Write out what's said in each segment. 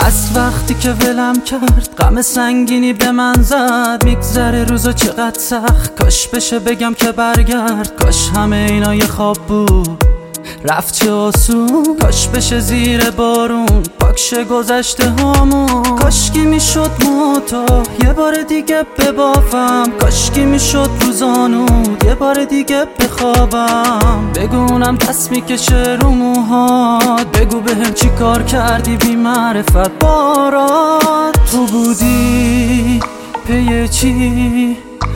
از وقتی که ولم کرد غم سنگینی به من زد. میگذره روزا چقدر سخت، کاش بشه بگم که برگرد. کاش همه اینا یه خواب بود رفت چه آسون. کاش بشه زیر بارون پاکشه گذشته هامون. کاشکی میشد موتا یه بار دیگه ببافم. کاشکی میشد روزانود یه بار دیگه بخوابم. بگونم دست میکشه رو موهات، بگو بهم چی کار کردی بی معرفت. بارات تو بودی پی چی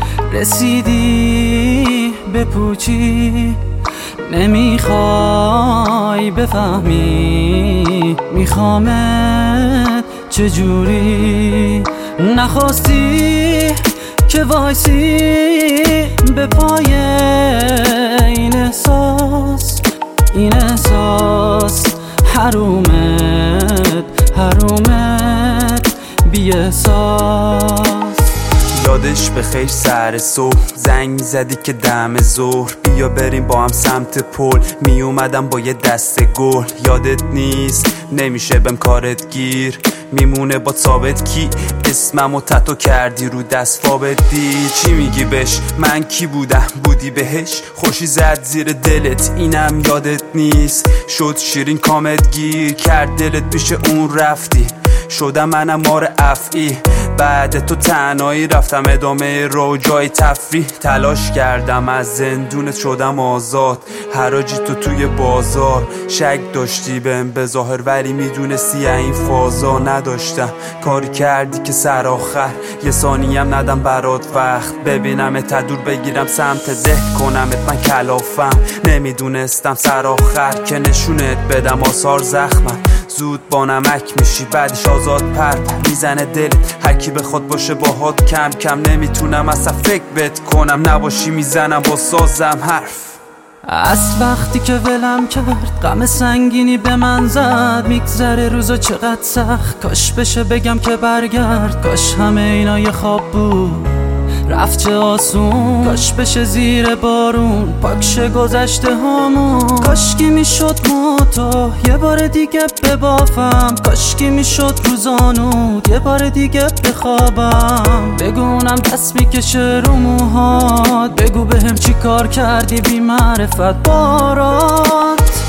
رسیدی به پوچی. نمیخوای بفهمی میخوامت چجوری. نخواستی که وایسی به پای این احساس. این احساس حرومت بی احساس. یادش به خیر سر صبح زنگ میزدی که دم ظهر بیا بریم با هم سمت پل. میومدم با یه دست گل. یادت نیست نمیشه بهم کارت گیر. میمونه با ثابت کی اسممو تتو کردی رو دست فابت دی. چی میگی بهش من کی بودم بودی بهش. خوشی زد زیر دلت اینم یادت نیست. شد شیرین کامت گیر کرد دلت پیش اون رفتی. شدم منم مار افعی بعد تو تنهایی رفتم ادامه رو جای تفریح. تلاش کردم از زندونت شدم آزاد. حراجی تو توی بازار شک داشتی بهم به ظاهر ولی میدونستی این فازا. نداشتم کاری کردی که سر آخر یه ثانیم ندم برات وقت. ببینم تدور بگیرم سمت ده کنمت من کلافم. نمیدونستم سر آخر که نشونت بدم آثار زخمم. زود با نمک میشی بعدش آزاد پر میزنه دل. هرکی به خود باشه باهات کم کم نمیتونم اصلا فکر بت کنم. نباشی میزنم با سازم حرف. از وقتی که ولم کرد غم سنگینی به من زد. میگذره روزا چقدر سخت، کاش بشه بگم که برگرد. کاش همه اینا یه خواب بود رفت چه آسون. کاش بشه زیر بارون پاکشه گذشته هامون. کاشکی میشد موتا یه بار دیگه ببافم. کاشکی میشد روزانود یه بار دیگه بخوابم. بگونم دست میکشه رو موهات، بگو بهم چی کار کردی بی معرفت. بارات